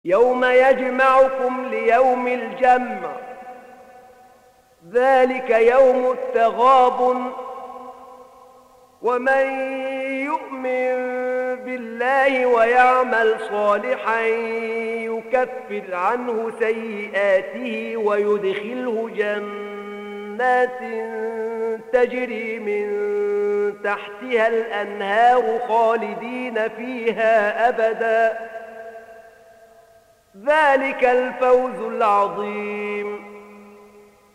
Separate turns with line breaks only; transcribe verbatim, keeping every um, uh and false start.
يوم يجمعكم ليوم الجمع ذلك يوم التغابن ومن يؤمن بالله ويعمل صالحا يكفر عنه سيئاته ويدخله جنات تجري من تحتها الأنهار خالدين فيها أبدا ذلك الفوز العظيم.